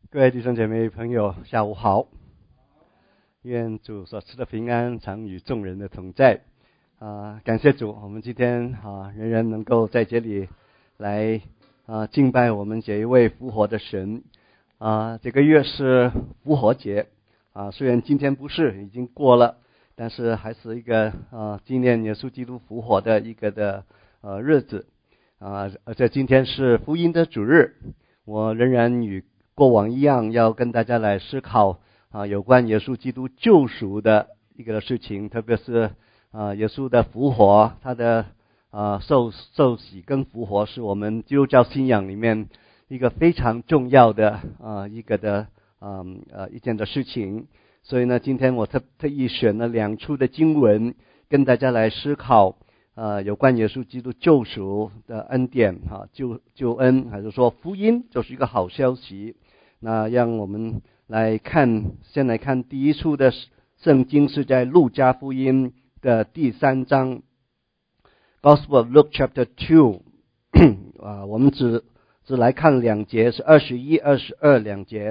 各位弟兄姐妹朋友，下午好。愿主所赐的平安常与众人的同在。感谢主，我们今天仍然能够在这里来敬拜我们这一位复活的神。这个月是复活节虽然今天不是，已经过了，但是还是一个纪念耶稣基督复活的一个的日子。而且今天是福音的主日，我仍然与过往一样，要跟大家来思考有关耶稣基督救赎的一个事情，特别是耶稣的复活，他的受洗跟复活是我们基督教信仰里面一个非常重要的一个的一件的事情。所以呢，今天我特意选了2处的经文跟大家来思考有关耶稣基督救赎的恩典救恩，还是说福音，就是一个好消息。那让我们先来看第一处的圣经，是在路加福音的第3章 Gospel of Luke chapter 2 我们只来看2节，是21、22两节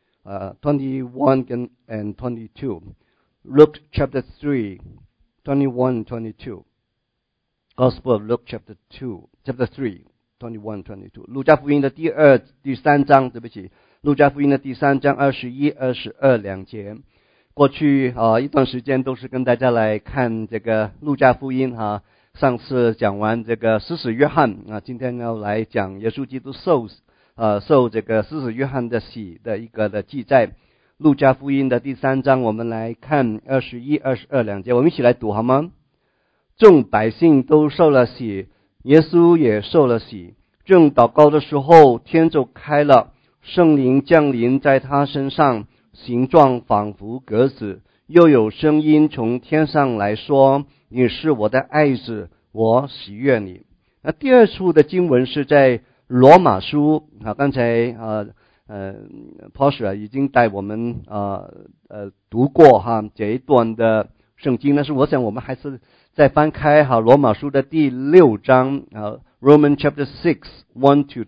21 and 22 Luke chapter 3 21 and 22 Gospel of Luke chapter 3 21 22 路加福音的第3章，对不起，路加福音的第3章21、22两节。过去一段时间都是跟大家来看这个路加福音上次讲完这个施洗约翰今天要来讲耶稣基督受这个施洗约翰的洗的一个的记载。路加福音的第3章，我们来看21、22两节，我们一起来读好吗？众百姓都受了洗，耶稣也受了洗。正祷告的时候，天就开了，圣灵降临在他身上，形状仿佛鸽子，又有声音从天上来说：你是我的爱子，我喜悦你。那第2处的经文是在罗马书刚才Pastor 已经带我们读过这一段的圣经，但是我想我们还是再翻开罗马书的第6章Roman chapter 6 1 to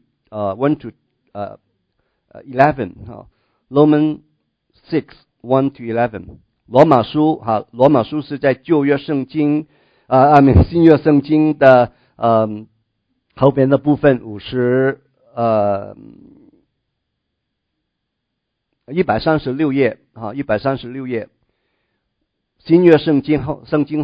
11 Roman 6 1 to 11罗马书是在旧约圣经新约圣经的后边的部分136页136页。新约圣经后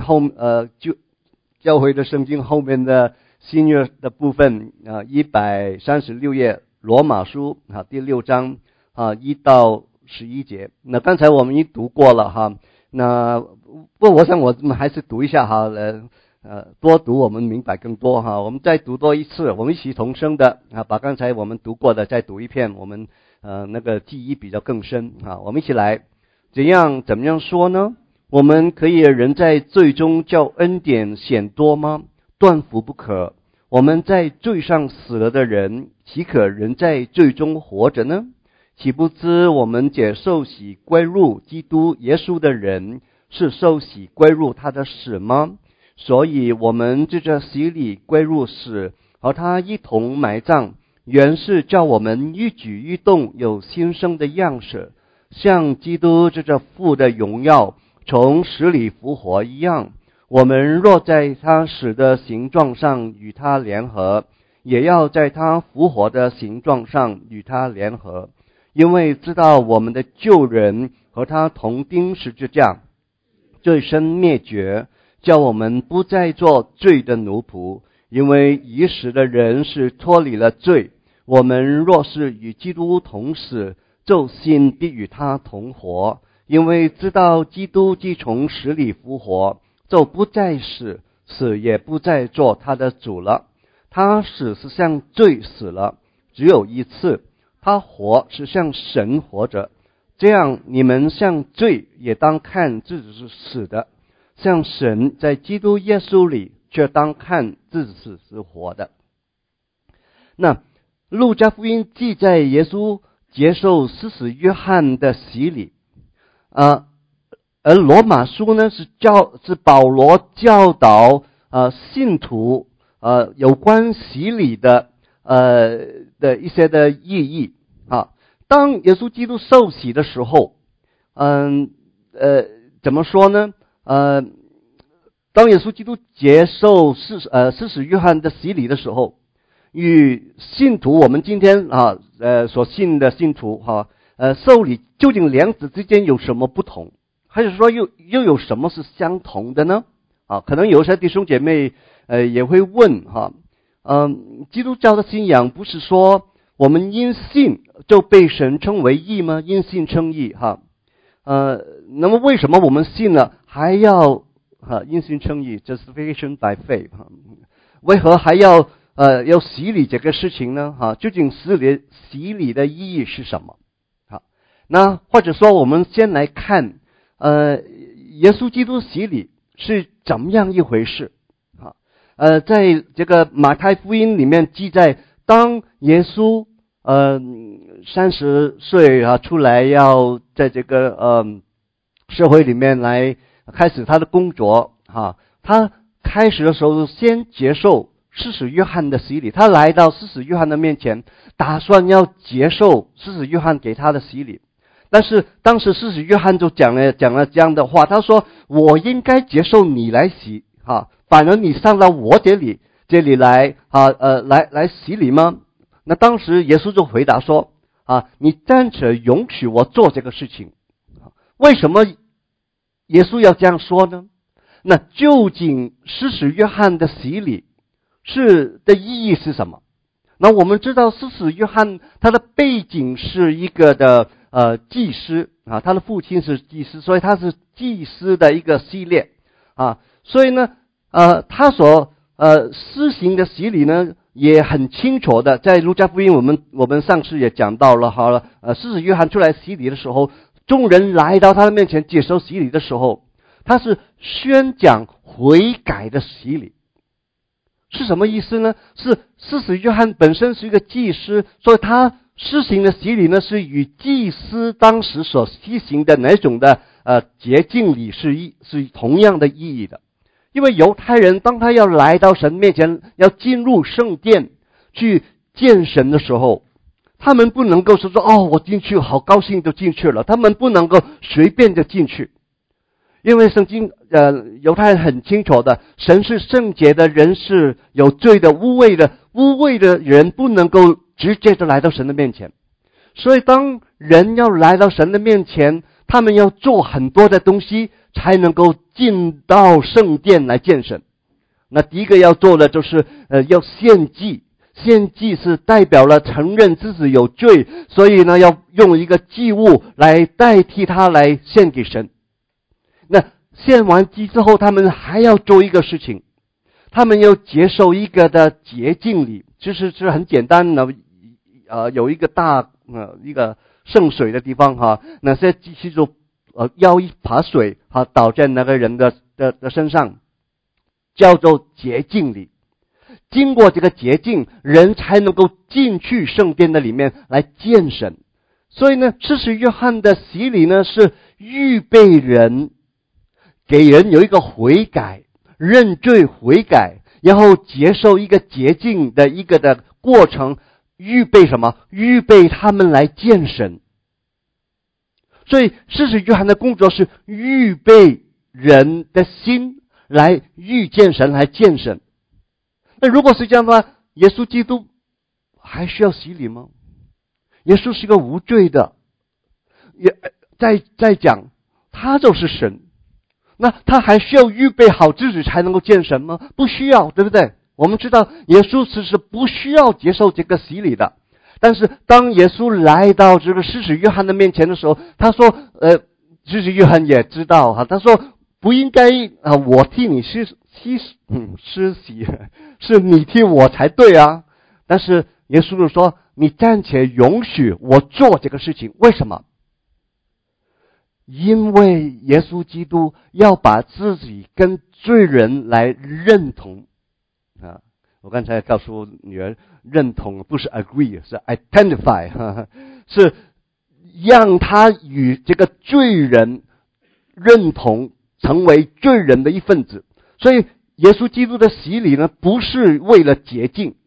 教会的圣经后面的新约的部分136页，罗马书第6章1到11节。那刚才我们已读过了那不过我想我们还是读一下多读我们明白更多我们再读多一次，我们一起同声的把刚才我们读过的再读一遍，我们那个记忆比较更深我们一起来。怎么样说呢？我们可以人在罪中叫恩典显多吗？断乎不可。我们在罪上死了的人，岂可人在罪中活着呢？岂不知我们这受洗归入基督耶稣的人，是受洗归入他的死吗？所以我们借着洗礼归入死，和他一同埋葬，原是叫我们一举一动有新生的样式，像基督借着父的荣耀从死里复活一样。我们若在他死的形状上与他联合，也要在他复活的形状上与他联合，因为知道我们的旧人和他同钉十字架，罪身灭绝，叫我们不再做罪的奴仆。因为已死的人是脱离了罪，我们若是与基督同死，就心必与他同活。因为知道基督既从死里复活，就不再死，死也不再做他的主了。他死是向罪死了，只有一次；他活是向神活着。这样你们向罪也当看自己是死的，向神在基督耶稣里却当看自己是活的。那路加福音记载耶稣接受施洗约翰的洗礼而罗马书呢是保罗教导信徒有关洗礼的一些的意义当耶稣基督受洗的时候，怎么说呢？当耶稣基督接受施洗约翰的洗礼的时候，与信徒我们今天所信的信徒受礼究竟两者之间有什么不同？还是说又有什么是相同的呢？可能有些弟兄姐妹也会问基督教的信仰不是说我们因信就被神称为义吗？因信称义那么为什么我们信了还要因信称义 justification by faith 为何还要洗礼这个事情呢？究竟洗礼的意义是什么？那或者说我们先来看耶稣基督洗礼是怎么样一回事？在这个马太福音里面记载，当耶稣30岁出来要在这个社会里面来开始他的工作他开始的时候先接受施洗约翰的洗礼，他来到施洗约翰的面前，打算要接受施洗约翰给他的洗礼。但是当时施洗约翰就讲了这样的话，他说我应该接受你来洗反而你上到我这里来来洗礼吗？那当时耶稣就回答说你暂且允许我做这个事情。为什么耶稣要这样说呢？那究竟施洗约翰的洗礼的意义是什么？那我们知道施洗约翰他的背景是一个的祭司他的父亲是祭司，所以他是祭司的一个系列所以呢他所施行的洗礼呢也很清楚的，在路加福音我们上次也讲到了施洗约翰出来洗礼的时候，众人来到他的面前接受洗礼的时候，他是宣讲悔改的洗礼。是什么意思呢？是施洗约翰本身是一个祭司，所以他施行的洗礼呢是与祭司当时所施行的那种的洁净礼是同样的意义的。因为犹太人当他要来到神面前，要进入圣殿去见神的时候，他们不能够说我进去好高兴就进去了，他们不能够随便就进去。因为圣经犹太人很清楚的，神是圣洁的，人是有罪的，污秽的人不能够直接就来到神的面前。所以当人要来到神的面前，他们要做很多的东西才能够进到圣殿来见神。那第一个要做的就是要献祭。献祭是代表了承认自己有罪，所以呢要用一个祭物来代替他来献给神。那献完祭之后，他们还要做一个事情，他们要接受一个的洁净礼，就是很简单的有一个大一个圣水的地方那些祭司就舀一把水倒在那个人的身上，叫做洁净礼。经过这个洁净，人才能够进去圣殿的里面来见神。所以呢，施洗约翰的洗礼呢是预备人，给人有一个悔改、认罪悔改，然后接受一个洁净的一个的过程，预备什么？预备他们来见神。所以施洗约翰的工作是预备人的心来遇见神，来见神。那如果是这样的话，耶稣基督还需要洗礼吗？耶稣是个无罪的，也再讲他就是神，那他还需要预备好自己才能够见神吗？不需要，对不对？我们知道耶稣是不需要接受这个洗礼的。但是当耶稣来到这个施洗约翰的面前的时候，他说施洗约翰也知道他说不应该我替你施洗，是你替我才对啊。但是耶稣就说你暂且允许我做这个事情。为什么？因为耶稣基督要把自己跟罪人来认同我刚才告诉女儿，认同不是 agree， 是 identify， 是让他与这个罪人认同，成为罪人的一份子。所以耶稣基督的洗礼呢，不是为了洁净，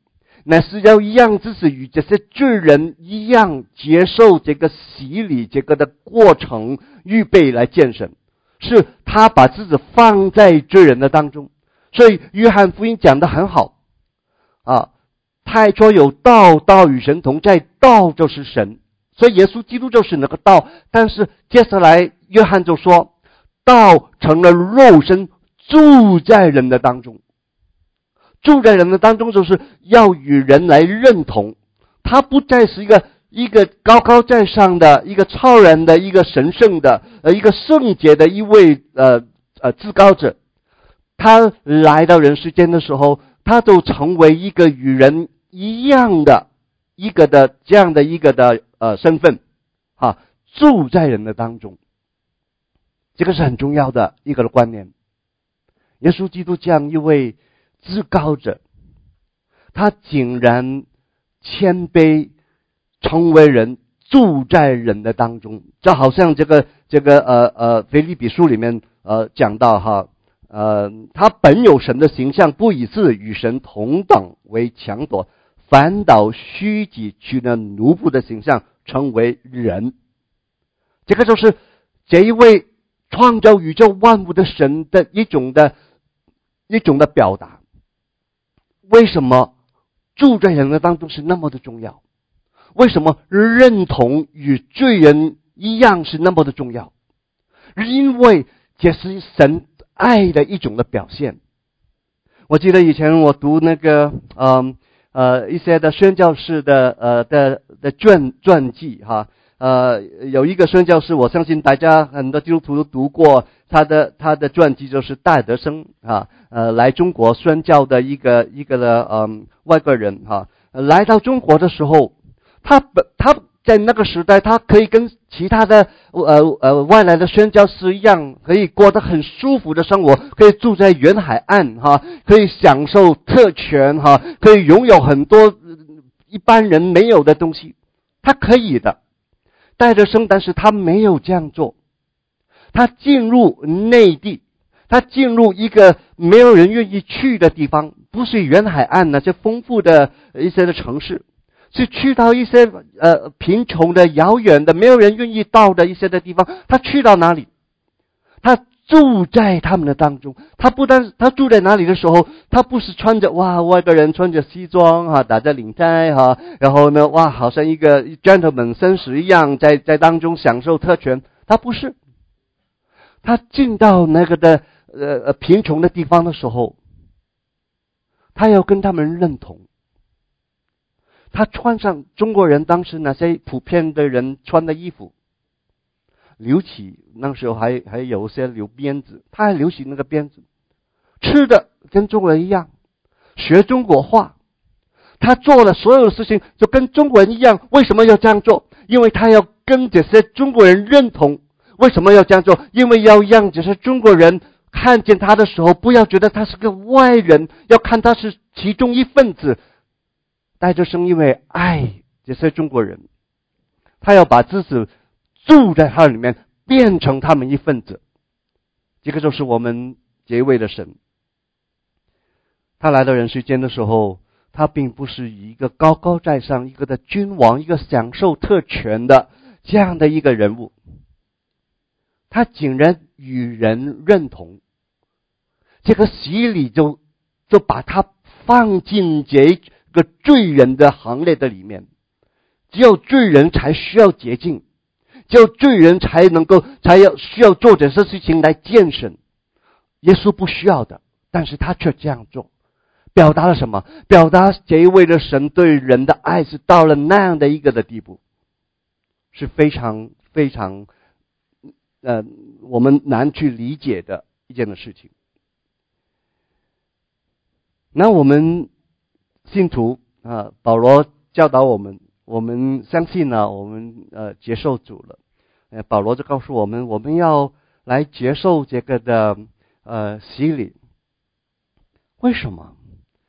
乃是要让自己与这些罪人一样，接受这个洗礼这个的过程，预备来见神。是他把自己放在罪人的当中。所以约翰福音讲得很好啊，太初有道，道与神同在，道就是神，所以耶稣基督就是那个道。但是接下来约翰就说，道成了肉身，住在人的当中。住在人的当中，就是要与人来认同，他不再是一个高高在上的一个超然的一个神圣的一个圣洁的一位至高者。他来到人世间的时候，他就成为一个与人一样的一个的这样的一个的身份啊，住在人的当中。这个是很重要的一个观念。耶稣基督这样一位至高者，他竟然谦卑成为人，住在人的当中。就好像这个腓立比书里面讲到哈，他本有神的形象，不以自与神同等为强夺，反倒虚己，取了奴仆的形象，成为人。这个就是这一位创造宇宙万物的神的一种的表达。为什么住在人的当中是那么的重要？为什么认同与罪人一样是那么的重要？因为这是神爱的一种的表现。我记得以前我读那个一些的宣教士的传记哈，有一个宣教士，我相信大家很多基督徒都读过他的传记，就是戴德生啊，来中国宣教的一个的外国人哈，来到中国的时候，他在那个时代，他可以跟其他的外来的宣教士一样，可以过得很舒服的生活，可以住在远海岸哈，可以享受特权哈，可以拥有很多一般人没有的东西，他可以的。戴德生，但是他没有这样做。他进入内地，他进入一个没有人愿意去的地方，不是远海岸那些丰富的一些的城市，是去到一些贫穷的、遥远的、没有人愿意到的一些的地方。他去到哪里，他住在他们的当中。他不但他住在哪里的时候，他不是穿着外国人穿着西装哈，打着领带哈，然后呢好像一个 gentleman 绅士一样在当中享受特权。他不是，他进到那个的贫穷的地方的时候，他要跟他们认同。他穿上中国人当时那些普遍的人穿的衣服，留起那时候还有些留辫子，他还留起那个辫子。吃的跟中国人一样，学中国话，他做的所有的事情就跟中国人一样。为什么要这样做？因为他要跟这些中国人认同。为什么要这样做？因为要让这些中国人看见他的时候，不要觉得他是个外人，要看他是其中一份子。戴德生因为爱这些中国人，他要把自己住在他里面，变成他们一份子。这个就是我们这一位的神。他来到人世间的时候，他并不是一个高高在上，一个的君王，一个享受特权的这样的一个人物。他竟然与人认同，这个洗礼就把他放进这个罪人的行列的里面。只有罪人才需要洁净，只有罪人才需要做这些事情来见神。耶稣不需要的，但是他却这样做，表达了什么？表达这一位的神对人的爱是到了那样的一个的地步，是非常非常我们难去理解的一件的事情。那我们信徒保罗教导我们相信呢，我们接受主了。保罗就告诉我们，我们要来接受这个的洗礼。为什么？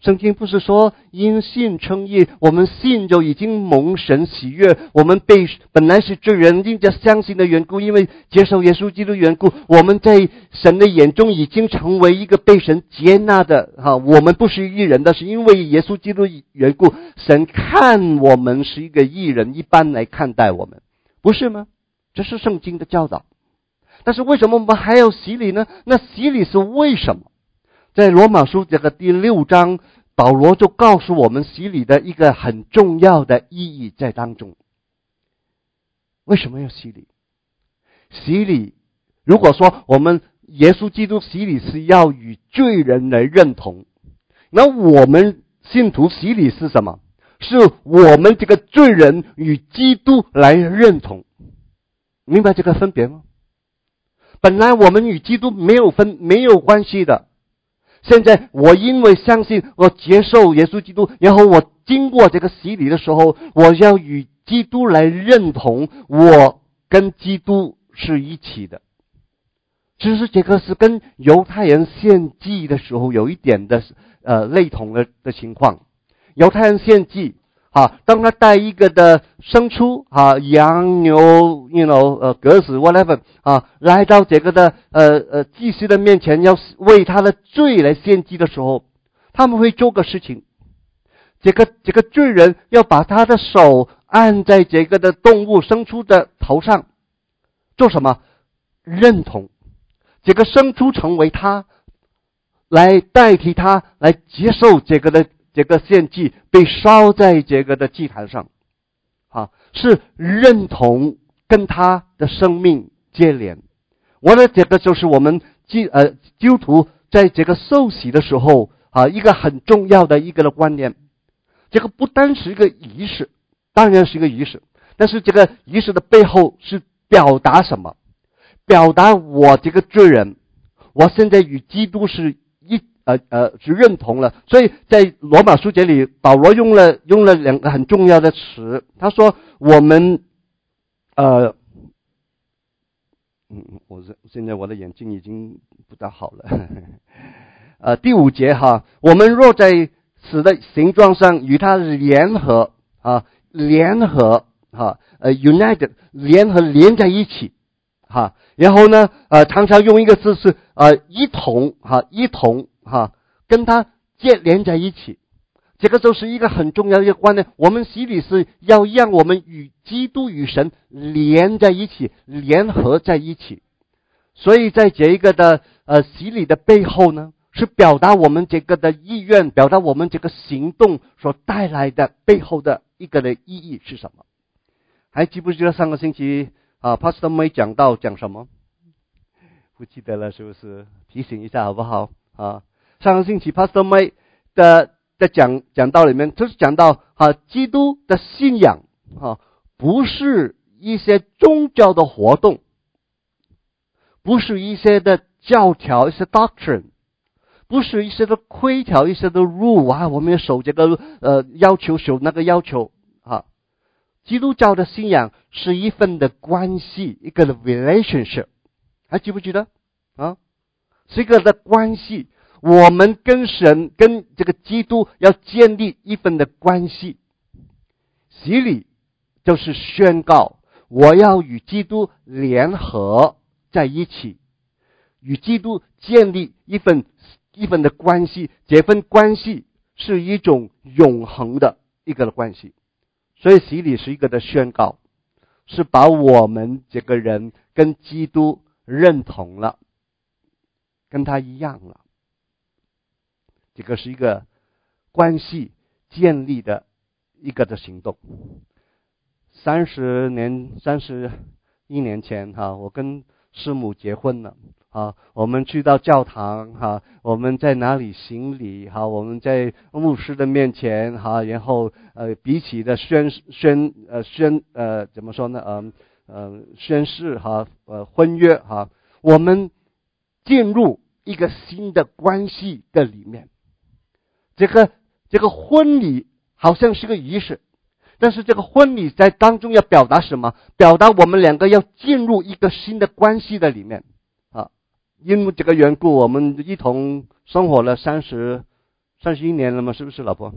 圣经不是说因信称义，我们信就已经蒙神喜悦，我们本来是罪人，因着相信的缘故，因为接受耶稣基督的缘故，我们在神的眼中已经成为一个被神接纳的我们不是义人，但是因为耶稣基督的缘故，神看我们是一个义人，一般来看待我们，不是吗？这是圣经的教导。但是为什么我们还要洗礼呢？那洗礼是为什么？在罗马书这个第6章，保罗就告诉我们洗礼的一个很重要的意义在当中。为什么要洗礼？洗礼，如果说我们耶稣基督洗礼是要与罪人来认同，那我们信徒洗礼是什么？是我们这个罪人与基督来认同。明白这个分别吗？本来我们与基督没有关系的，现在我因为相信，我接受耶稣基督，然后我经过这个洗礼的时候，我要与基督来认同，我跟基督是一起的。其实这个是跟犹太人献祭的时候有一点的类同的情况。犹太人献祭当他带一个的牲畜羊牛鸽子 whatever 来到这个的祭司的面前，要为他的罪来献祭的时候，他们会做个事情，这个罪人要把他的手按在这个的动物牲畜的头上，做什么？认同这个牲畜成为他，来代替他来接受这个献祭，被烧在这个的祭坛上是认同跟他的生命接连。我的这个就是我们基督徒在这个受洗的时候一个很重要的一个的观念。这个不单是一个仪式，当然是一个仪式，但是这个仪式的背后是表达什么？表达我这个罪人，我现在与基督是认同了。所以在罗马书这里，保罗用了2个很重要的词。他说我们我现在我的眼睛已经不大好了第5节我们若在死的形状上与他联合united 连在一起然后呢常常用一个字是一同跟他连在一起。这个就是一个很重要的一个观念。我们洗礼是要让我们与基督与神连在一起，联合在一起。所以在这一个的洗礼的背后呢，是表达我们这个的意愿，表达我们这个行动所带来的背后的一个的意义是什么？还记不记得上个星期Pastor May 讲什么？不记得了是不是？提醒一下好不好上个星期 Pastor May 的讲道里面，就是讲到基督的信仰不是一些宗教的活动，不是一些的教条，一些 doctrine， 不是一些的规条，一些的 rule 我们要守这个要求，守那个要求基督教的信仰是一份的关系，一个的 relationship， 还记不记得是一个的关系。我们跟神跟这个基督要建立一份的关系。洗礼就是宣告我要与基督联合在一起，与基督建立一份的关系，这份关系是一种永恒的一个的关系。所以洗礼是一个的宣告，是把我们这个人跟基督认同了，跟他一样了。这个是一个关系建立的一个的行动。31年前我跟师母结婚了我们去到教堂我们在哪里行礼我们在牧师的面前然后彼此的怎么说呢宣誓婚约我们进入一个新的关系的里面。这个婚礼好像是个仪式，但是这个婚礼在当中要表达什么？表达我们两个要进入一个新的关系的里面因为这个缘故，我们一同生活了30 31年了吗？是不是老婆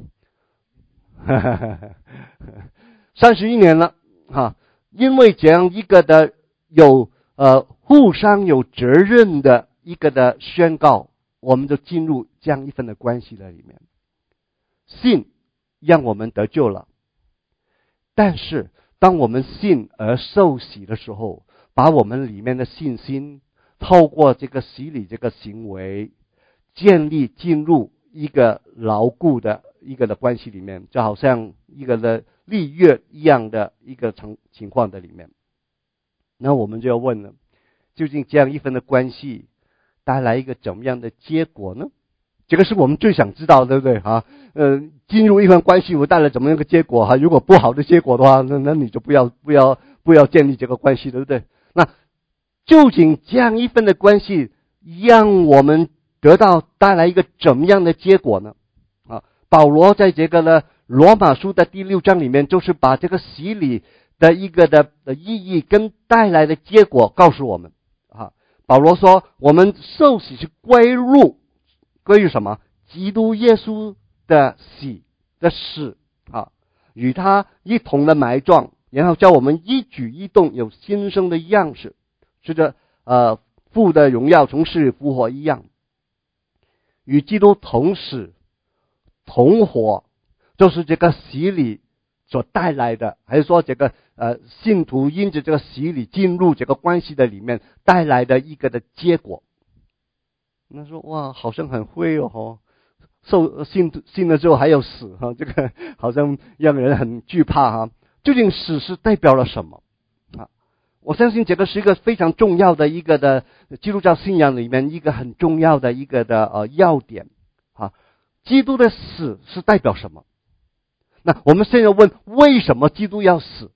？31年了哈，因为这样一个的有互相有责任的一个的宣告，我们就进入这样一份的关系在里面。信让我们得救了，但是当我们信而受洗的时候，把我们里面的信心透过这个洗礼这个行为建立进入一个牢固的一个的关系里面，就好像一个的立约一样的一个情况的里面。那我们就要问了，究竟这样一份的关系带来一个怎么样的结果呢？这个是我们最想知道，对不对哈？进入一份关系会带来怎么样的结果哈？如果不好的结果的话，那你就不要建立这个关系，对不对？那究竟这样一份的关系让我们带来一个怎么样的结果呢？保罗在这个呢罗马书的第6章里面，就是把这个洗礼的一个的意义跟带来的结果告诉我们。保罗说，我们受洗是归入什么？基督耶稣的死与他一同的埋葬，然后叫我们一举一动有新生的样式，是着父的荣耀从死里复活一样，与基督同死同活，就是这个洗礼所带来的，还是说这个信徒因着这个洗礼进入这个关系的里面带来的一个的结果。那说哇，好像很会哦，信了之后还有死哈，这个好像让人很惧怕哈。究竟死是代表了什么啊？我相信这个是一个非常重要的一个的基督教信仰里面一个很重要的一个的要点啊。基督的死是代表什么？那我们现在问，为什么基督要死？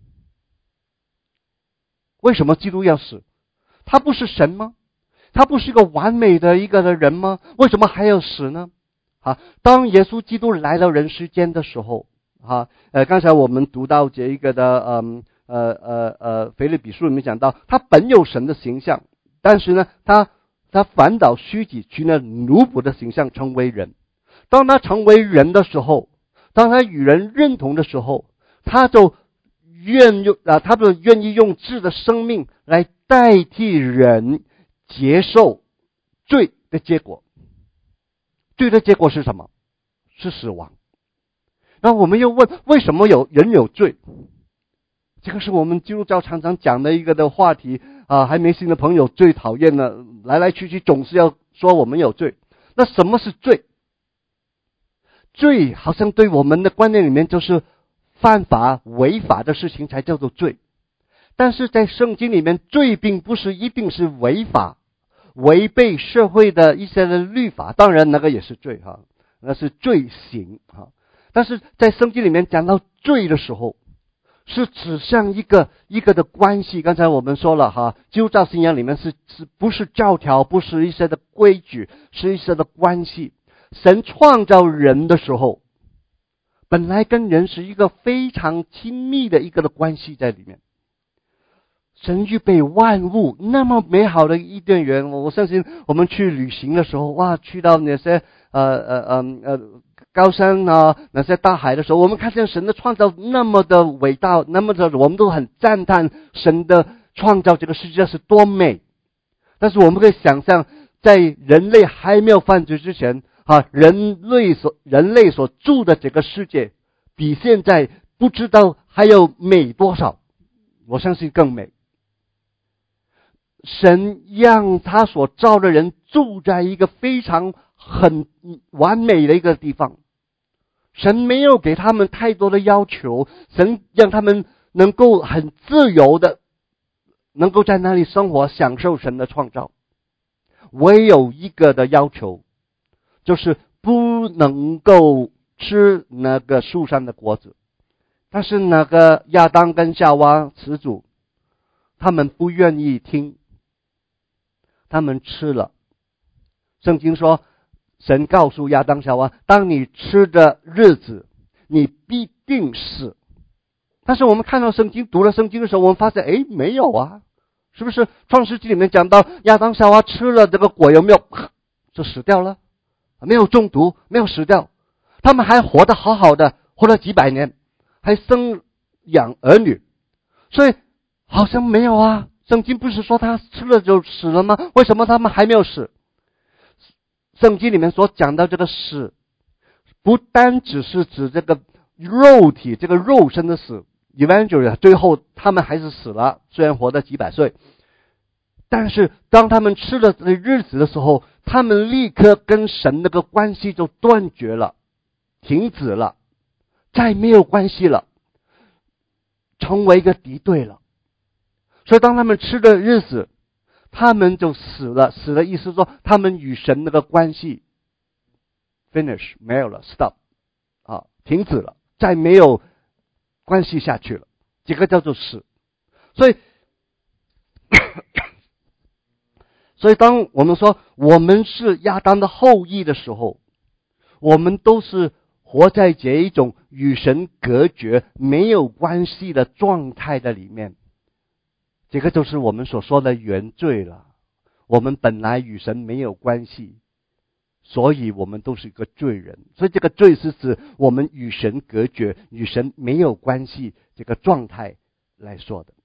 为什么基督要死？他不是神吗？他不是一个完美的一个的人吗？为什么还要死呢？当耶稣基督来到人世间的时候刚才我们读到这一个的腓立比书里面讲到，他本有神的形象，但是呢他反倒虚己，取了奴仆的形象，成为人。当他成为人的时候，当他与人认同的时候，他就愿意用自己的生命来代替人接受罪的结果。罪的结果是什么？是死亡。那我们又问，为什么人有罪？这个是我们基督教常常讲的一个的话题还没信的朋友最讨厌的，来来去去总是要说我们有罪。那什么是罪？罪好像对我们的观念里面就是犯法违法的事情才叫做罪，但是在圣经里面，罪并不是一定是违法违背社会的一些的律法，当然那个也是罪那是罪行但是在圣经里面讲到罪的时候，是指向一个的关系。刚才我们说了基督教信仰里面是不是教条，不是一些的规矩，是一些的关系。神创造人的时候，本来跟人是一个非常亲密的一个的关系在里面。神预备万物那么美好的伊甸园，我相信我们去旅行的时候，去到那些高山那些大海的时候，我们看见神的创造那么的伟大，那么的我们都很赞叹神的创造这个世界是多美。但是我们可以想象，在人类还没有犯罪之前人类所住的这个世界比现在不知道还有美多少，我相信更美。神让他所造的人住在一个非常很完美的一个地方，神没有给他们太多的要求，神让他们能够很自由的能够在那里生活，享受神的创造。唯有一个的要求，就是不能够吃那个树上的果子。但是那个亚当跟夏娃始祖，他们不愿意听，他们吃了。圣经说，神告诉亚当夏娃，当你吃的日子，你必定死。但是我们看到圣经，读了圣经的时候，我们发现没有是不是创世纪里面讲到亚当夏娃吃了这个果，有没有就死掉了？ 没有中毒，没有死掉，他们还活得好好的，活了几百年，还生养儿女，所以好像没有啊。圣经不是说他吃了就死了吗？为什么他们还没有死？圣经里面所讲到这个死，不单只是指这个肉体，这个肉身的死 ，eventually 最后他们还是死了，虽然活了几百岁，但是当他们吃了这个日子的时候，他们立刻跟神那个关系就断绝了，停止了，再没有关系了，成为一个敌对了。所以当他们吃的日子，他们就死了。死的意思说，他们与神那个关系 finish 没有了 ，stop 停止了，再没有关系下去了。这个叫做死。所以当我们说我们是亚当的后裔的时候，我们都是活在这一种与神隔绝、没有关系的状态的里面。这个就是我们所说的原罪了。我们本来与神没有关系，所以我们都是一个罪人。所以这个罪是指我们与神隔绝、与神没有关系这个状态来说的。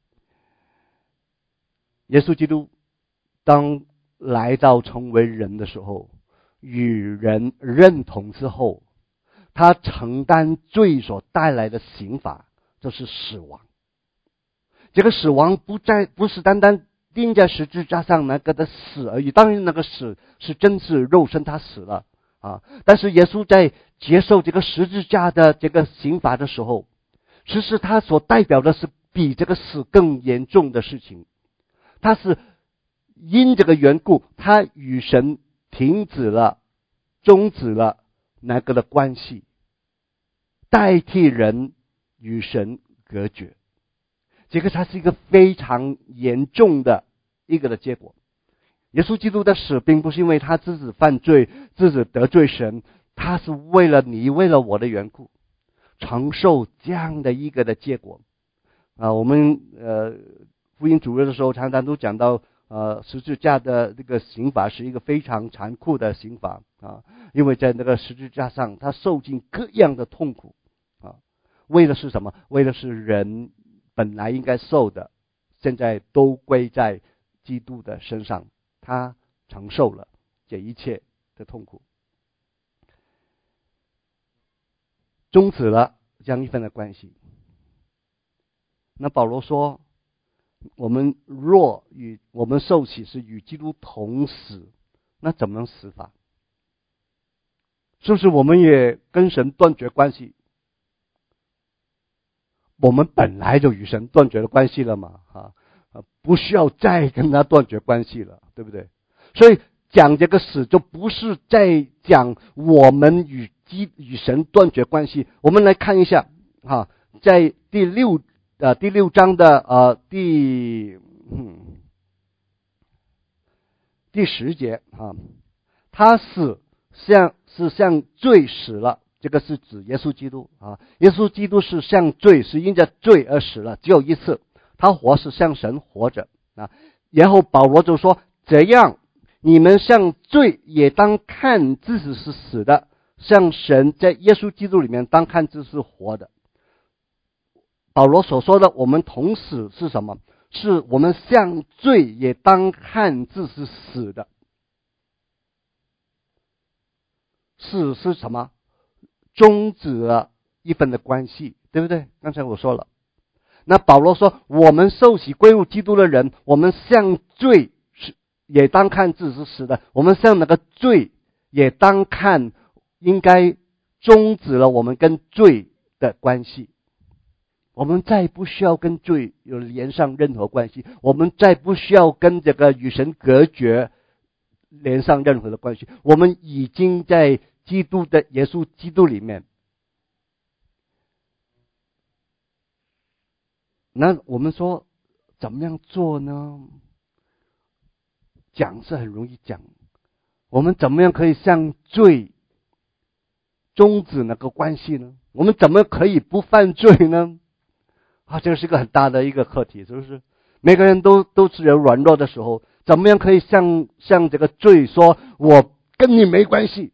耶稣基督当来到成为人的时候，与人认同之后，他承担罪所带来的刑罚，就是死亡。这个死亡不是单单钉在十字架上那个的死而已，当然那个死是真是肉身他死了但是耶稣在接受这个十字架的这个刑罚的时候，其实他所代表的是比这个死更严重的事情。他是因这个缘故，他与神停止了、终止了那个的关系，代替人与神隔绝。这个才是一个非常严重的一个的结果。耶稣基督的死并不是因为他自己犯罪、自己得罪神，他是为了你、为了我的缘故，承受这样的一个的结果。我们福音主日的时候常常都讲到十字架的这个刑罚是一个非常残酷的刑罚因为在那个十字架上他受尽各样的痛苦为的是什么？为的是人本来应该受的，现在都归在基督的身上，他承受了这一切的痛苦，终止了这样一份的关系。那保罗说，我们受洗是与基督同死，那怎么能死法？是不是我们也跟神断绝关系？我们本来就与神断绝了关系了嘛，不需要再跟他断绝关系了，对不对？所以讲这个死就不是在讲我们与神断绝关系。我们来看一下在第六章的第10节他死像罪死了。这个是指耶稣基督耶稣基督是像罪，是因着罪而死了，只有一次。他活是像神活着然后保罗就说，这样你们像罪也当看自己是死的，像神在耶稣基督里面当看自己是活的。保罗所说的我们同死是什么？是我们像罪也当看自己是死的。死是什么？终止了一份的关系，对不对？刚才我说了。那保罗说，我们受洗归入基督的人，我们像罪也当看自己是死的，我们像那个罪也当看应该终止了我们跟罪的关系。我们再不需要跟罪有连上任何关系，我们再不需要跟这个与神隔绝连上任何的关系，我们已经在基督的耶稣基督里面。那我们说怎么样做呢？讲是很容易讲，我们怎么样可以向罪终止那个关系呢？我们怎么可以不犯罪呢？这个是一个很大的一个课题，是不是？每个人都是有软弱的时候，怎么样可以向这个罪说，我跟你没关系。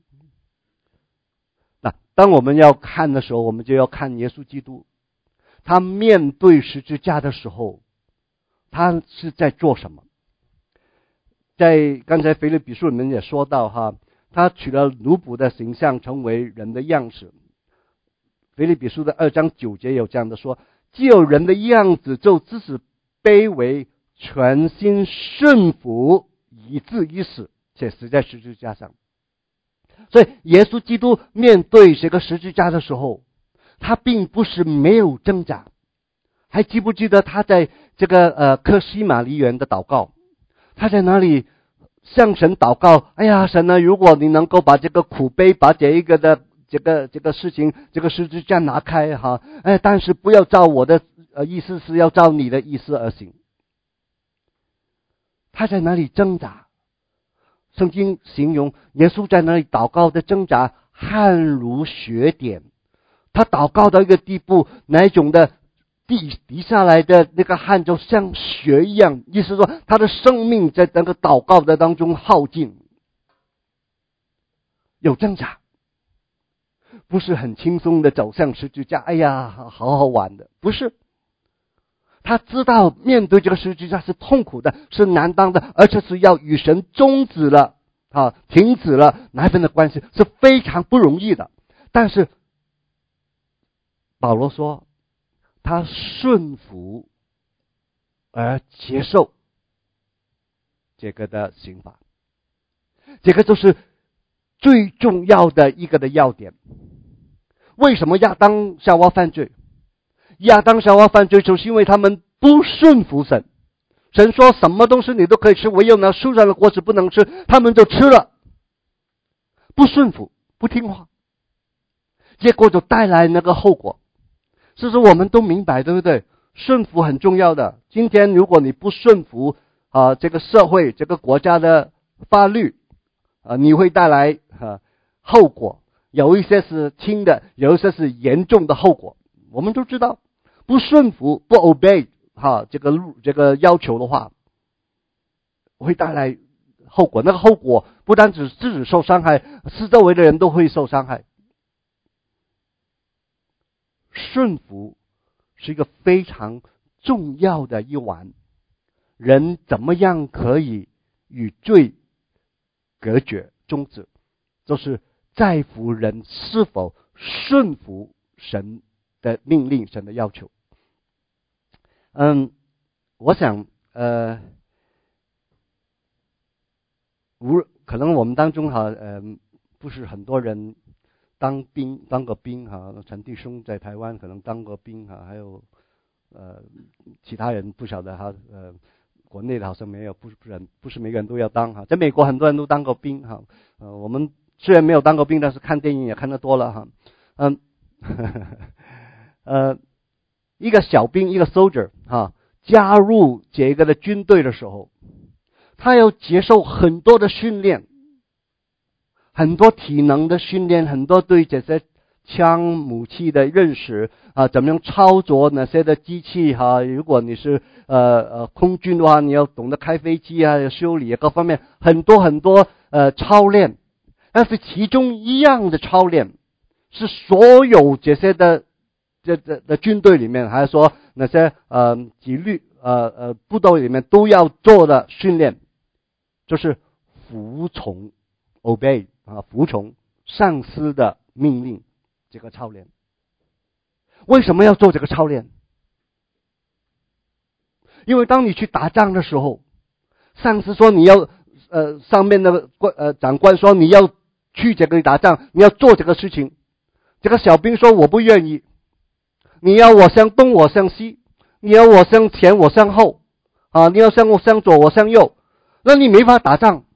那当我们要看的时候，我们就要看耶稣基督，他面对十字架的时候，他是在做什么？在刚才腓立比书里面也说到哈，他取了奴仆的形象，成为人的样式。腓立比书的2章9节有这样的说：既有人的样子，就自始卑微，全心顺服，以至于死，且死在十字架上。所以耶稣基督面对这个十字架的时候，他并不是没有挣扎。还记不记得他在这个客西马尼园的祷告？他在哪里向神祷告？哎呀，神啊，如果你能够把这个苦杯，把这一个的这个事情，这个十字架拿开哈，但是不要照我的意思，是要照你的意思而行。他在哪里挣扎？圣经形容耶稣在那里祷告的挣扎，汗如血点。他祷告到一个地步，哪一种的滴下来的那个汗就像血一样，意思说他的生命在那个祷告的当中耗尽。有挣扎，不是很轻松的走向十字架，哎呀好好玩的，不是。他知道面对这个十字架是痛苦的，是难当的，而且是要与神终止了停止了那份的关系，是非常不容易的。但是保罗说他顺服而接受这个的刑罚，这个就是最重要的一个的要点。为什么亚当夏娃犯罪？亚当夏娃犯罪就是因为他们不顺服神。神说什么东西你都可以吃，唯有那树上的果子不能吃，他们就吃了，不顺服，不听话，结果就带来那个后果。其实我们都明白，对不对？顺服很重要的。今天如果你不顺服这个社会这个国家的法律你会带来后果，有一些是轻的，有一些是严重的后果。我们都知道，不顺服不 obey 这个要求的话，会带来后果。那个后果不单只自己受伤害，四周围的人都会受伤害。顺服是一个非常重要的一环。人怎么样可以与罪隔绝终止，就是在乎人是否顺服神的命令，神的要求。我想可能我们当中不是很多人当过兵陈弟兄在台湾可能当过兵还有其他人不晓得国内的好像没有，不是每个人都要当在美国很多人都当过兵我们虽然没有当过兵，但是看电影也看得多了一个小兵，一个 soldier 加入这个的军队的时候，他要接受很多的训练，很多体能的训练，很多对这些枪武器的认识怎么样操作那些的机器如果你是空军的话，你要懂得开飞机修理各方面，很多操练。但是其中一样的操练是所有这些的军队里面，还是说那些纪律部队里面都要做的训练，就是服从 obey 服从上司的命令，这个操练。为什么要做这个操练？因为当你去打仗的时候，上司说你要上面的长官说你要去这个打仗，你要做这个事情，这个小兵说我不愿意，你要我向东我向西，你要我向前我向后你要向我向左我向右，那你没法打仗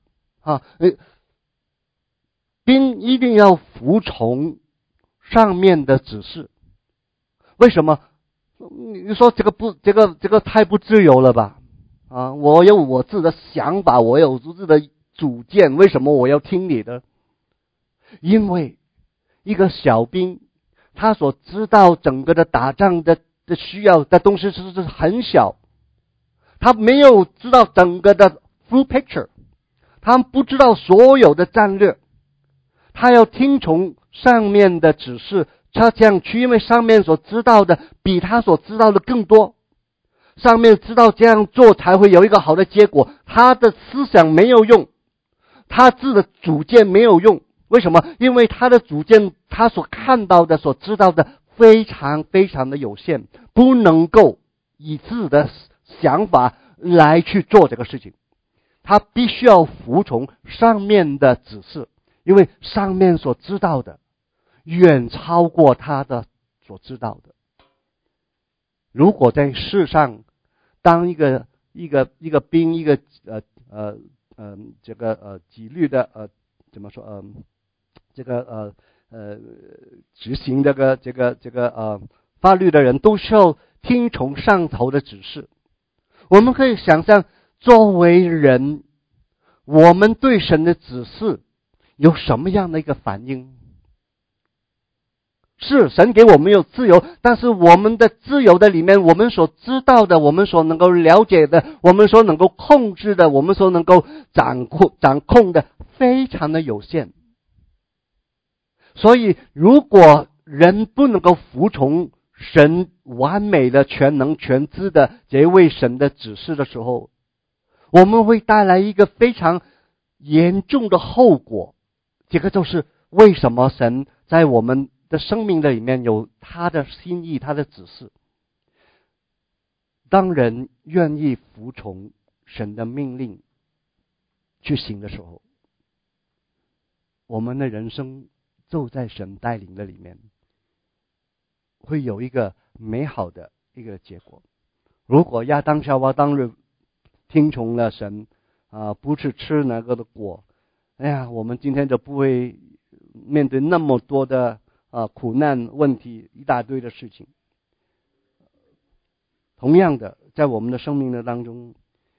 兵一定要服从上面的指示。为什么？你说这个太不自由了吧我有我自己的想法，我有自己的主见，为什么我要听你的？因为一个小兵他所知道整个的打仗的需要的东西是很小，他没有知道整个的 full picture， 他们不知道所有的战略，他要听从上面的指示，他这样去，因为上面所知道的比他所知道的更多。上面知道这样做才会有一个好的结果，他的思想没有用，他自己的主见没有用。为什么？因为他的主见，他所看到的、所知道的非常非常的有限，不能够以自己的想法来去做这个事情。他必须要服从上面的指示，因为上面所知道的远超过他的所知道的。如果在世上，当一个兵，纪律的怎么说执行法律的人都需要听从上头的指示。我们可以想象，作为人，我们对神的指示有什么样的一个反应？是神给我们有自由，但是我们的自由的里面，我们所知道的，我们所能够了解的，我们所能够控制的，我们所能够掌控的非常的有限。所以如果人不能够服从神完美的全能全知的这位神的指示的时候，我们会带来一个非常严重的后果。这个就是为什么神在我们的生命的里面有他的心意，他的指示。当人愿意服从神的命令去行的时候，我们的人生就在神带领的里面会有一个美好的一个结果。如果亚当夏娃当日听从了神不去吃那个的果，我们今天就不会面对那么多的苦难问题，一大堆的事情。同样的，在我们的生命的当中，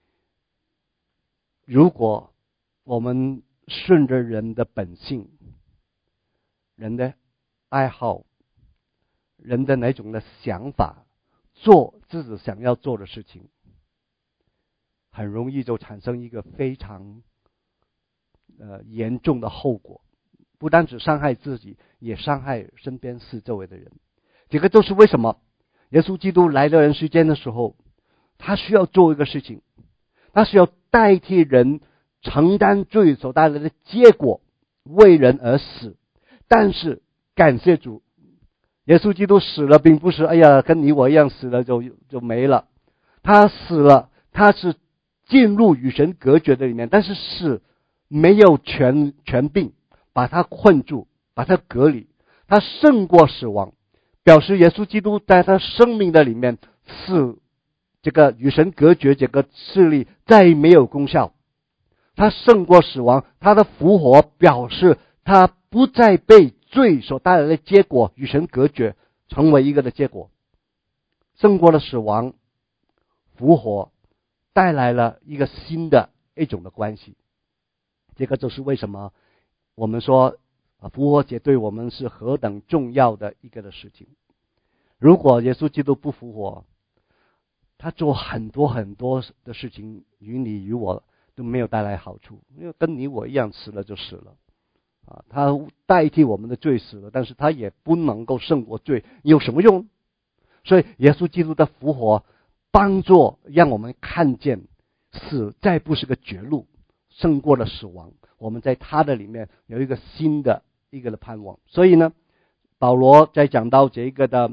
如果我们顺着人的本性、人的爱好、人的那种的想法，做自己想要做的事情，很容易就产生一个非常严重的后果，不单只伤害自己，也伤害身边四周围的人。这个就是为什么耶稣基督来到人世间的时候，他需要做一个事情，他需要代替人承担罪所带来的结果，为人而死。但是感谢主，耶稣基督死了并不是跟你我一样死了就没了，他死了，他是进入与神隔绝的里面，但是死没有权柄把他困住，把他隔离，他胜过死亡，表示耶稣基督在他生命的里面是这个与神隔绝这个势力再没有功效，他胜过死亡，他的复活表示他不再被罪所带来的结果与神隔绝成为一个的结果，胜过了死亡，复活带来了一个新的一种的关系。这个就是为什么我们说复活节对我们是何等重要的一个的事情。如果耶稣基督不复活，他做很多很多的事情与你与我都没有带来好处，因为跟你我一样死了就死了他代替我们的罪死了，但是他也不能够胜过罪，有什么用？所以耶稣基督的复活帮助让我们看见死再不是个绝路，胜过了死亡，我们在他的里面有一个新的一个的盼望。所以呢，保罗在讲到这个的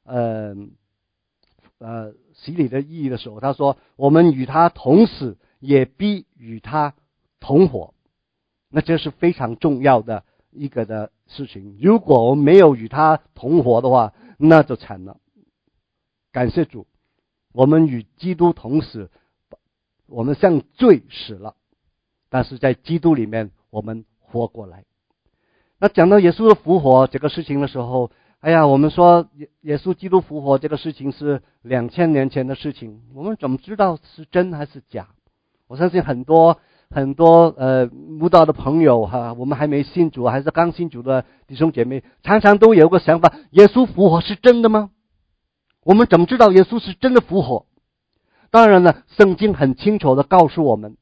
洗礼的意义的时候，他说我们与他同死，也必与他同活。那这是非常重要的一个的事情。如果我们没有与他同活的话，那就惨了。感谢主，我们与基督同死，我们向罪死了，但是在基督里面我们活过来。那讲到耶稣的复活这个事情的时候，我们说耶稣基督复活这个事情是2000年前的事情，我们怎么知道是真还是假？我相信很多慕道的朋友我们还没信主还是刚信主的弟兄姐妹，常常都有个想法，耶稣复活是真的吗？我们怎么知道耶稣是真的复活？当然了，圣经很清楚的告诉我们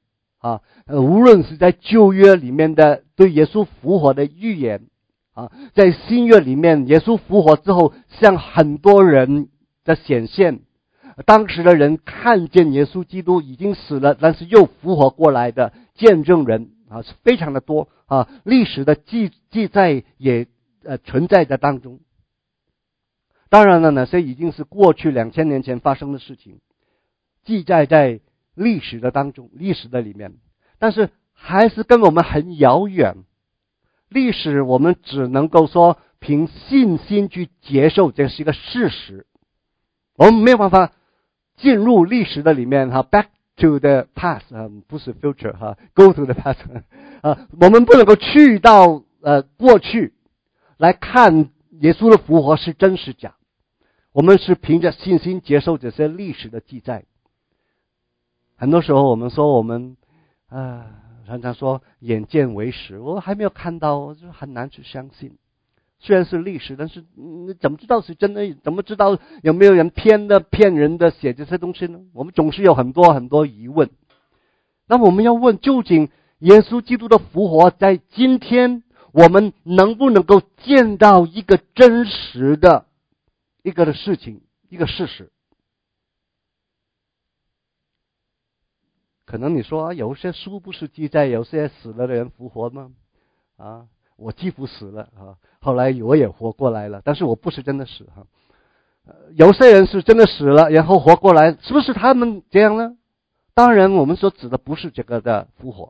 无论是在旧约里面的对耶稣复活的预言在新约里面，耶稣复活之后向很多人的显现，当时的人看见耶稣基督已经死了，但是又复活过来的见证人是非常的多历史的记载也存在在当中。当然了，那些已经是过去2000年前发生的事情，记载在历史的当中，历史的里面，但是还是跟我们很遥远。历史我们只能够说凭信心去接受，这是一个事实，我们没有办法进入历史的里面back to the past 不是 future go to the past 我们不能够去到过去来看耶稣的复活是真是假，我们是凭着信心接受这些历史的记载。很多时候我们说我们常常说眼见为实，我还没有看到，我就很难去相信。虽然是历史，但是你怎么知道是真的？怎么知道有没有人骗人的写这些东西呢？我们总是有很多很多疑问。那么我们要问，究竟耶稣基督的复活在今天我们能不能够见到一个真实的一个的事情，一个事实？可能你说有些书不是记载有些死了的人复活吗？我继父死了后来我也活过来了，但是我不是真的死有些人是真的死了然后活过来，是不是他们这样呢？当然我们所指的不是这个的复活。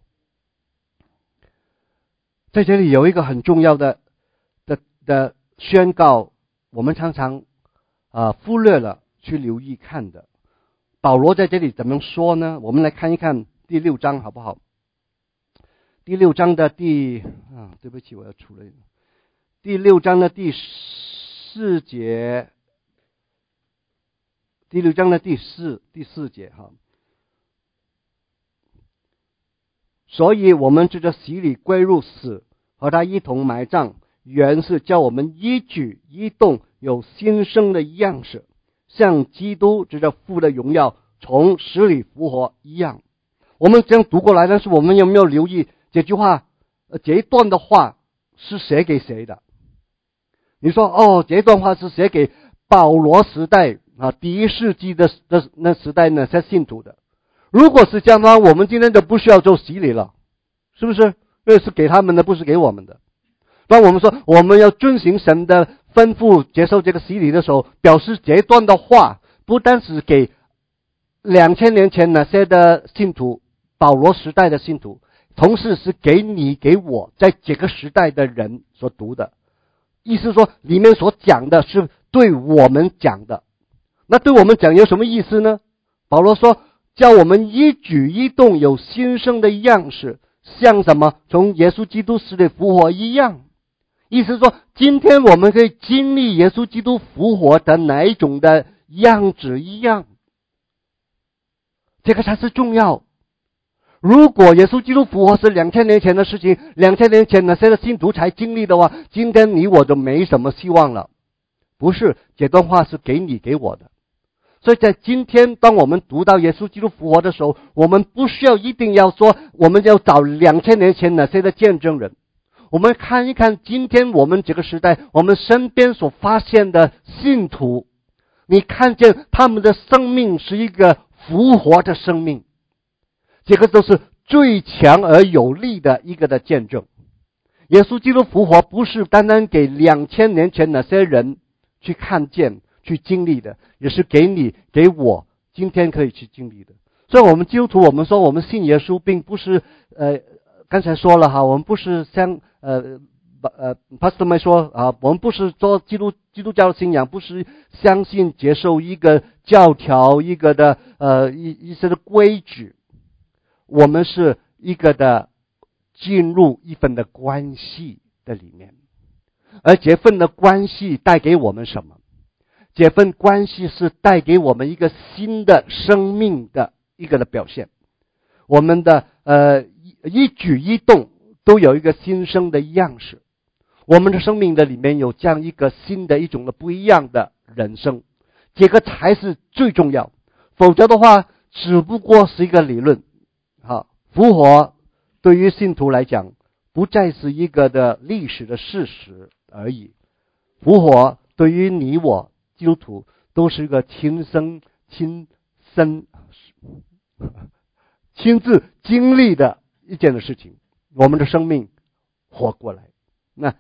在这里有一个很重要的宣告，我们常常忽略了去留意看的。保罗在这里怎么说呢？我们来看一看第6章好不好？第6章的对不起，我要出来。第6章的第4节，第6章的第四节所以我们藉着洗礼归入死，和他一同埋葬，原是叫我们一举一动有新生的样式，像基督藉着父的荣耀从死里复活一样。我们这样读过来，但是我们有没有留意这句话这一段的话是写给谁的？你说这段话是写给保罗时代第一世纪的那时代那些信徒的。如果是这样的话，我们今天就不需要做洗礼了，是不是？因为是给他们的，不是给我们的。当我们说我们要遵行神的吩咐接受这个洗礼的时候，表示这一段的话不单是给2000年前那些的信徒，保罗时代的信徒，同时是给你给我在这个时代的人所读的。意思说里面所讲的是对我们讲的。那对我们讲有什么意思呢？保罗说叫我们一举一动有新生的样式，像什么？从耶稣基督死里复活一样。意思说今天我们可以经历耶稣基督复活的哪一种的样子一样，这个才是重要。如果耶稣基督复活是2000年前的事情，2000年前那些的信徒才经历的话，今天你我就没什么希望了。不是，这段话是给你给我的。所以在今天当我们读到耶稣基督复活的时候，我们不需要一定要说我们要找2000年前那些的见证人，我们看一看今天我们这个时代我们身边所发现的信徒，你看见他们的生命是一个复活的生命，这个都是最强而有力的一个的见证。耶稣基督复活不是单单给2000年前那些人去看见去经历的，也是给你给我今天可以去经历的。所以我们基督徒，我们说我们信耶稣，并不是刚才说了我们不是像Pastor 们说我们不是做基督教的信仰，不是相信接受一个教条一个的一些的规矩，我们是一个的进入一份的关系的里面。而这份的关系带给我们什么？这份关系是带给我们一个新的生命的一个的表现。我们的一举一动都有一个新生的样式。我们的生命的里面有这样一个新的一种的不一样的人生，这个才是最重要。否则的话只不过是一个理论复活对于信徒来讲，不再是一个的历史的事实而已。复活对于你我基督徒都是一个亲自经历的一件的事情。我们的生命活过来。那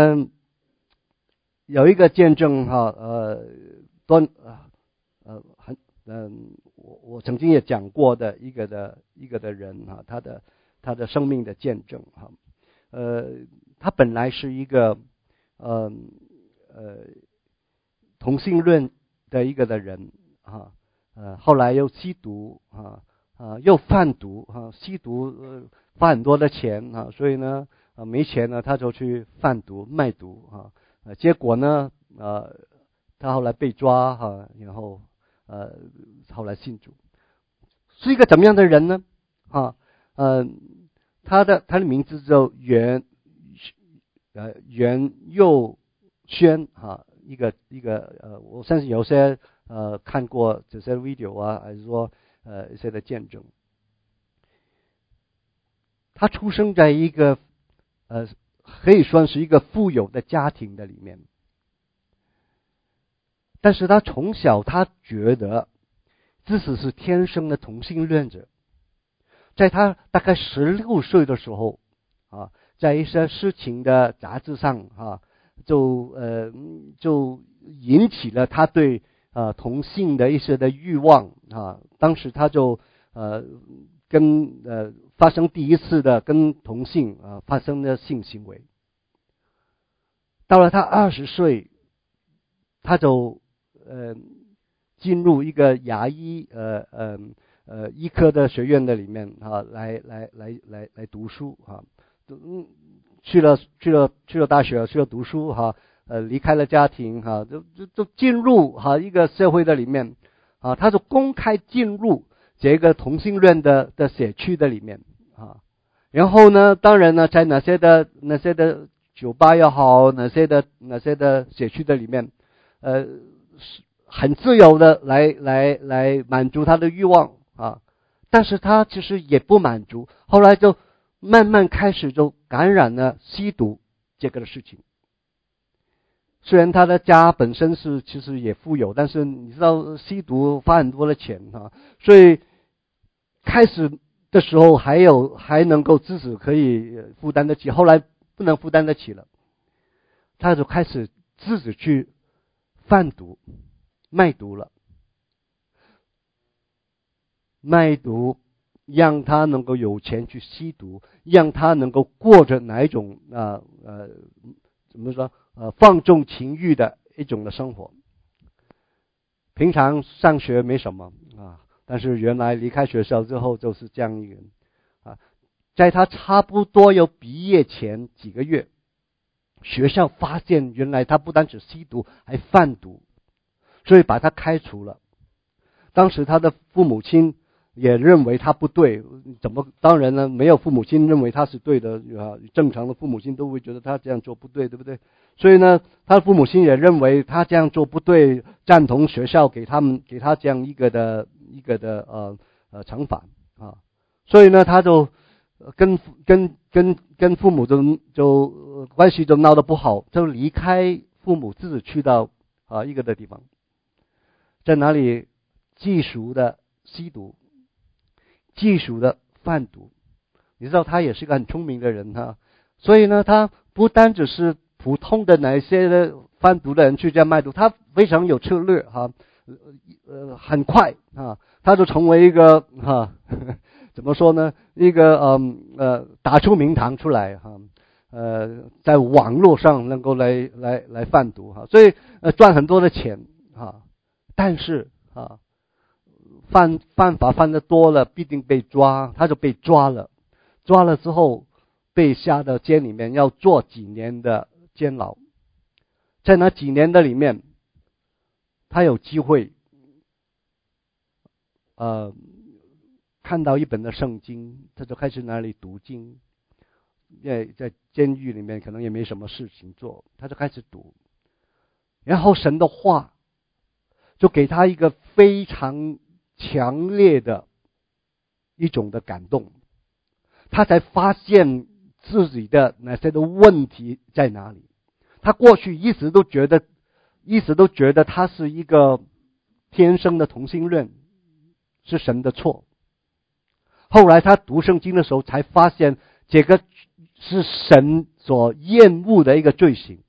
有一个见证我曾经也讲过的一个的人他的生命的见证他本来是一个同性恋的一个的人后来又吸毒又贩毒吸毒花很多的钱所以呢没钱呢他就去贩毒卖毒结果呢他后来被抓然后后来信主，是一个怎么样的人呢他的名字叫袁佑轩一个我相信有些看过这些 video 还是说一些的见证。他出生在一个可以算是一个富有的家庭的里面，但是他从小他觉得自己是天生的同性恋者。在他大概16岁的时候在一些事情的杂志上就引起了他对同性的一些的欲望当时他就发生第一次的跟同性发生的性行为。到了他20岁，他就进入一个牙医医科的学院的里面来读书去了大学，去了读书离开了家庭就进入一个社会的里面他就公开进入这个同性恋的社区的里面然后呢，当然呢，在那些的酒吧也好，那些的社区的里面很自由的来满足他的欲望但是他其实也不满足，后来就慢慢开始就感染了吸毒这个的事情。虽然他的家本身是其实也富有，但是你知道吸毒花很多的钱所以开始的时候还能够自己可以负担得起，后来不能负担得起了，他就开始自己去贩毒卖毒了。卖毒让他能够有钱去吸毒，让他能够过着哪一种怎么说放纵情欲的一种的生活。平常上学没什么但是原来离开学校之后就是这样一个人在他差不多要毕业前几个月，学校发现原来他不单只吸毒还贩毒，所以把他开除了。当时他的父母亲也认为他不对，当然呢，没有父母亲认为他是对的正常的父母亲都会觉得他这样做不对，对不对？所以呢，他的父母亲也认为他这样做不对，赞同学校给他这样一个的惩罚所以呢，他就跟父母就关系就闹得不好，就离开父母，自己去到一个的地方，在哪里继续的吸毒，继续的贩毒。你知道他也是个很聪明的人所以呢，他不单只是普通的哪一些的贩毒的人去这样卖毒，他非常有策略很快他就成为一个怎么说呢？一个打出名堂出来在网络上能够来贩毒所以赚很多的钱但是犯法犯得多了必定被抓，他就被抓了之后被下到监里面，要坐几年的监牢。在那几年的里面，他有机会看到一本的圣经，他就开始那里读经。在监狱里面可能也没什么事情做，他就开始读，然后神的话就给他一个非常强烈的一种的感动， 他才发现自己的那些的问题在哪里。他过去一直都觉得他是一个天生的同性恋，是神的错。后来他读圣经的时候才发现，这个是神所厌恶的一个罪行。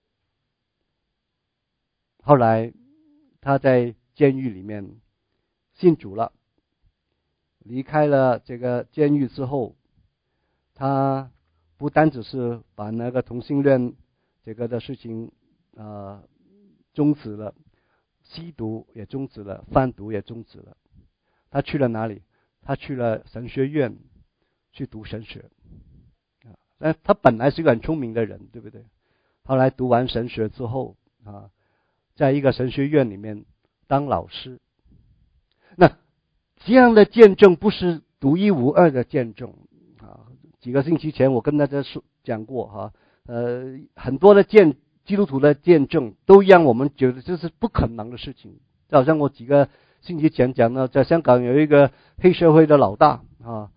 后来他在监狱里面信主了，离开了这个监狱之后，他不单只是把那个同性恋这个的事情终止了，吸毒也终止了，贩毒也终止了。他去了哪里？他去了神学院去读神学。他本来是一个很聪明的人，对不对？后来读完神学之后在一个神学院里面当老师。那这样的见证不是独一无二的见证几个星期前我跟大家讲过很多的基督徒的见证都让我们觉得这是不可能的事情。就好像我几个星期前讲了，在香港有一个黑社会的老大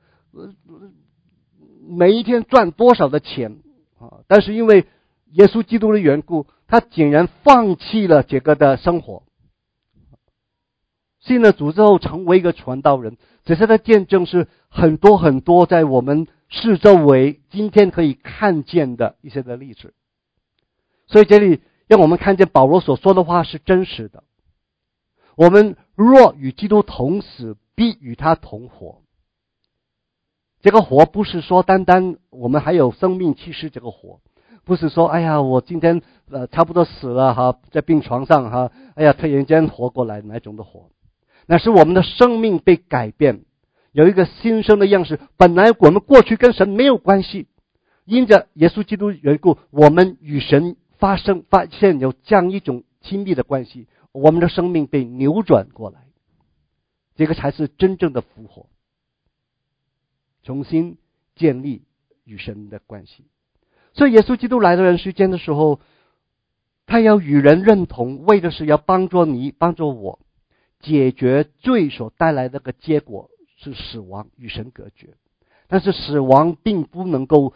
每一天赚多少的钱但是因为耶稣基督的缘故，他竟然放弃了这个的生活，信了主之后成为一个传道人。这些的见证是很多很多在我们四周围今天可以看见的一些的例子。所以这里让我们看见保罗所说的话是真实的。我们若与基督同死，必与他同活。这个活不是说单单我们还有生命气息，这个活不是说哎呀我今天差不多死了在病床上哎呀突然间活过来那种的活。那是我们的生命被改变，有一个新生的样式。本来我们过去跟神没有关系，因着耶稣基督缘故，我们与神发现有这样一种亲密的关系，我们的生命被扭转过来。这个才是真正的复活，重新建立与神的关系。所以耶稣基督来到人世间的时候，他要与人认同，为的是要帮助你帮助我解决罪所带来的个结果，是死亡，与神隔绝。但是死亡并不能够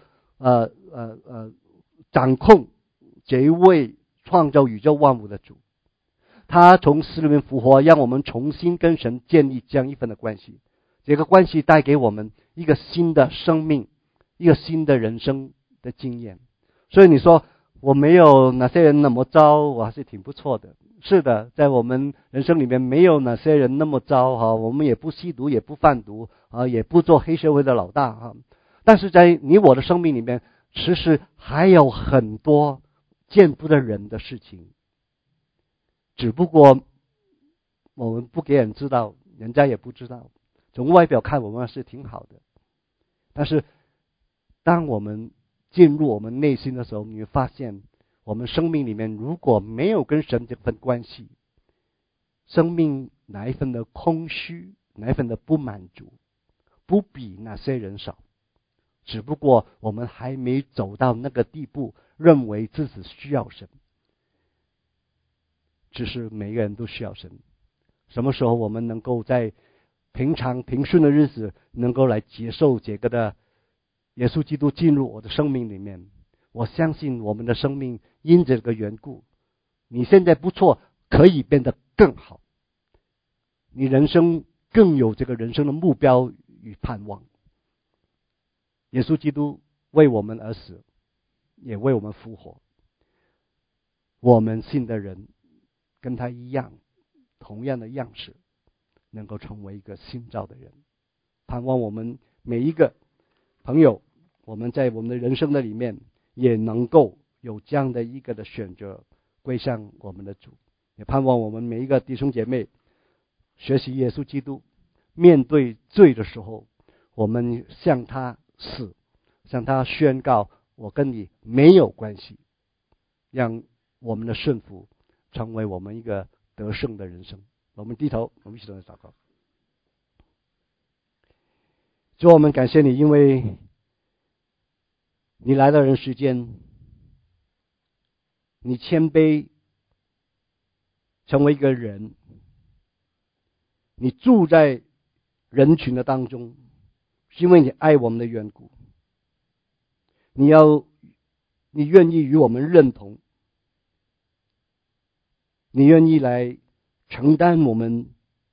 掌控这一位创造宇宙万物的主。他从死里面复活，让我们重新跟神建立这样一份的关系。这个关系带给我们一个新的生命，一个新的人生的经验。所以你说我没有哪些人那么糟，我还是挺不错的。是的，在我们人生里面没有哪些人那么糟我们也不吸毒，也不贩毒也不做黑社会的老大但是在你我的生命里面，其实还有很多见不得人的事情，只不过我们不给人知道，人家也不知道。从外表看我们是挺好的，但是当我们进入我们内心的时候，你会发现我们生命里面如果没有跟神这份关系，生命哪一份的空虚，哪一份的不满足，不比那些人少。只不过我们还没走到那个地步，认为自己需要神。只是每个人都需要神。什么时候我们能够在平顺的日子能够来接受这个的耶稣基督进入我的生命里面，我相信我们的生命因这个缘故，你现在不错，可以变得更好，你人生更有这个人生的目标与盼望。耶稣基督为我们而死，也为我们复活。我们信的人跟他一样，同样的样式，能够成为一个新造的人。盼望我们每一个朋友，我们在我们的人生的里面也能够有这样的一个的选择，归向我们的主。也盼望我们每一个弟兄姐妹学习耶稣基督，面对罪的时候，我们向他死，向他宣告我跟你没有关系，让我们的顺服成为我们一个得胜的人生。我们低头，我们一起来祷告。主，我们感谢你，因为你来到人世间，你谦卑成为一个人，你住在人群的当中， 是因为你爱我们的缘故，你愿意与我们认同，你愿意来承担我们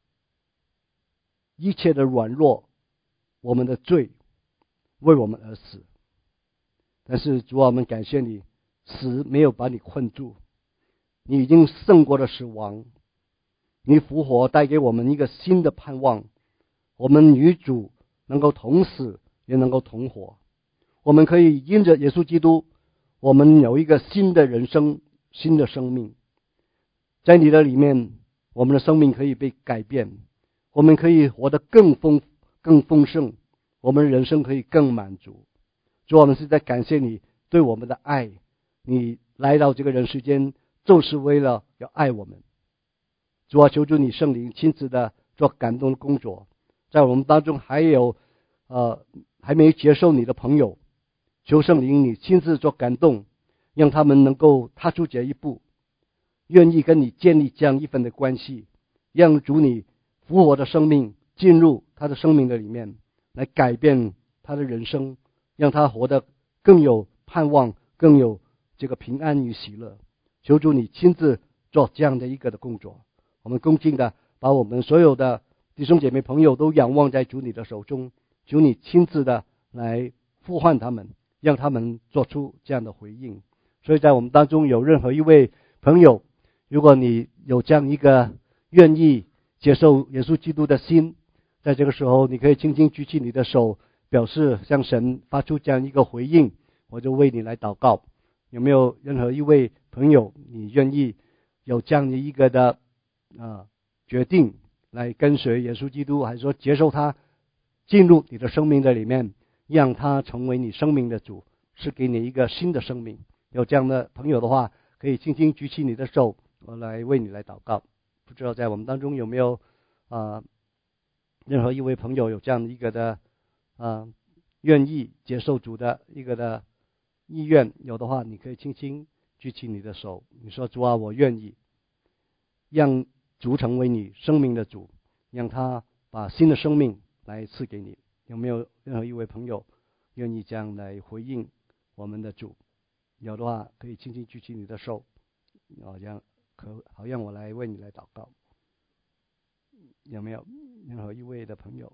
一切的软弱，我们的罪，为我们而死。但是主啊，我们感谢你，死没有把你困住，你已经胜过了死亡，你复活带给我们一个新的盼望，我们与主能够同死，也能够同活。我们可以因着耶稣基督，我们有一个新的人生，新的生命。在你的里面，我们的生命可以被改变，我们可以活得更丰盛，我们的人生可以更满足。主，我们是在感谢你对我们的爱，你来到这个人世间就是为了要爱我们。主啊，求主你圣灵亲自的做感动的工作，在我们当中还有还没接受你的朋友，求圣灵你亲自做感动，让他们能够踏出这一步，愿意跟你建立这样一份的关系，让主你复活的生命进入他的生命的里面，来改变他的人生，让他活得更有盼望，更有这个平安与喜乐。求主你亲自做这样的一个的工作。我们恭敬的把我们所有的弟兄姐妹朋友都仰望在主你的手中，求你亲自的来呼唤他们，让他们做出这样的回应。所以在我们当中有任何一位朋友，如果你有这样一个愿意接受耶稣基督的心，在这个时候你可以轻轻举起你的手，表示向神发出这样一个回应，我就为你来祷告。有没有任何一位朋友，你愿意有这样的一个的决定来跟随耶稣基督，还是说接受他进入你的生命的里面，让他成为你生命的主，是给你一个新的生命？有这样的朋友的话，可以轻轻举起你的手，我来为你来祷告。不知道在我们当中有没有任何一位朋友有这样的一个的愿意接受主的一个的意愿？有的话，你可以轻轻举起你的手，你说主啊，我愿意让主成为你生命的主，让他把新的生命来赐给你。有没有任何一位朋友愿意这样来回应我们的主？有的话，可以轻轻举起你的手，好让我来为你来祷告。有没有任何一位的朋友？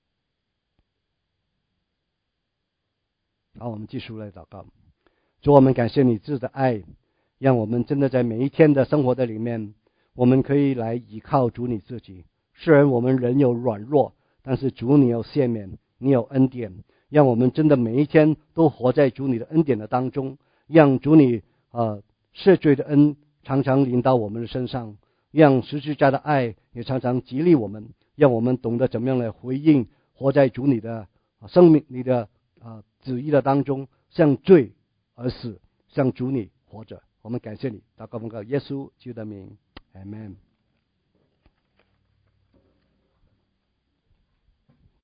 好，我们继续来祷告。主，我们感谢你赐的爱，让我们真的在每一天的生活的里面，我们可以来依靠主你自己。虽然我们人有软弱，但是主你有赦免，你有恩典，让我们真的每一天都活在主你的恩典的当中，让主你赦罪的恩常常临到我们的身上，让十字架的爱也常常激励我们，让我们懂得怎么样来回应，活在主你的生命你的旨意的当中，向罪而死，向主你活着。我们感谢你，祷告奉告耶稣基督的名，阿们。